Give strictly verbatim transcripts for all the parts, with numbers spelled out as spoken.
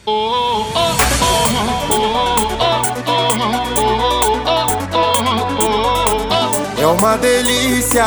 É uma delícia.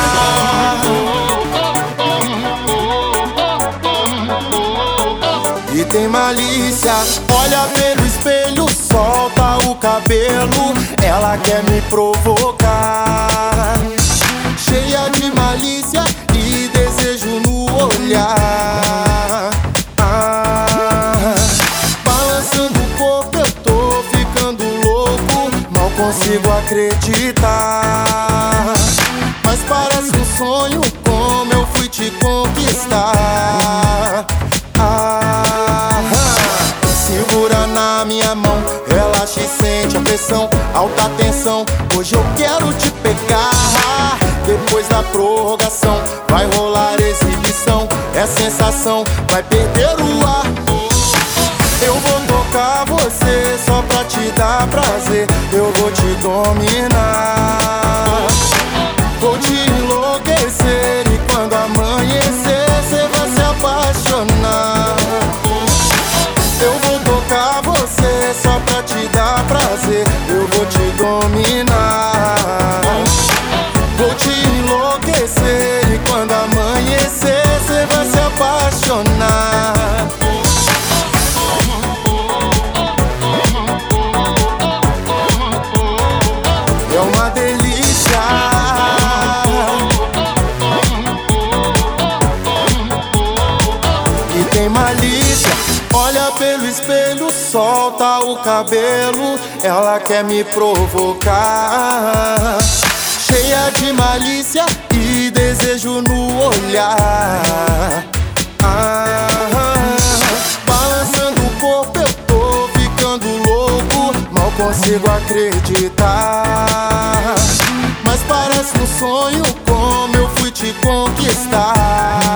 E tem malícia. Olha pelo espelho, solta o cabelo. Ela quer me provocar, cheia de malícia e desejo no olhar. ah, Balançando o corpo eu tô ficando louco, mal consigo acreditar. Mas parece um sonho como eu fui te conquistar. ah, Segura na minha mão, relaxa e sente a pressão, alta tensão. Hoje eu quero te pegar. Depois da prorrogação vai rolar exibição. É sensação, vai perder o ar. Eu vou tocar você só pra te dar prazer. Eu vou te dominar, vou te enlouquecer. E quando amanhecer cê vai se apaixonar. Eu vou tocar você só pra te dar prazer. Eu vou te dominar, vou te enlouquecer. E quando amanhecer cê vai se apaixonar. É uma delícia. E tem malícia. Olha pelo espelho, solta o cabelo. Ela quer me provocar, cheia de malícia e desejo no olhar. ah, Balançando o corpo eu tô ficando louco, mal consigo acreditar. Mas parece um sonho como eu fui te conquistar.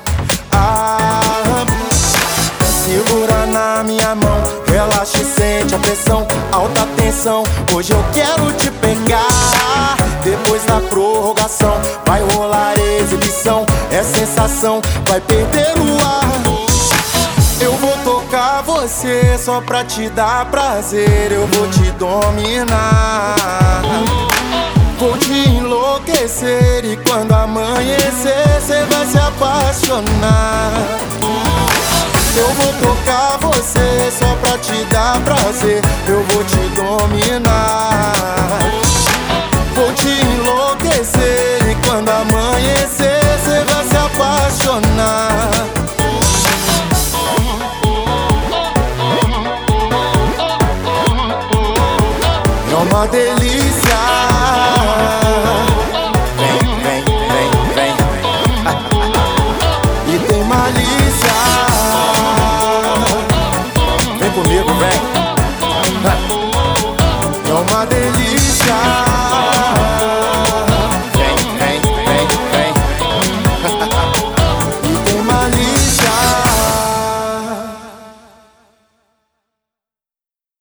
ah, Segura na minha mão, relaxa e sente a pressão, alta tensão. Hoje eu quero te pegar. Depois da prorrogação vai rolar exibição. É sensação, vai perder o ar. Eu vou tocar você só pra te dar prazer. Eu vou te dominar, vou te enlouquecer. E quando amanhecer cê vai se apaixonar. Eu vou tocar você só pra te dar prazer. Eu vou te dominar, vou te enlouquecer. E quando amanhecer cê vai se apaixonar. É uma delícia.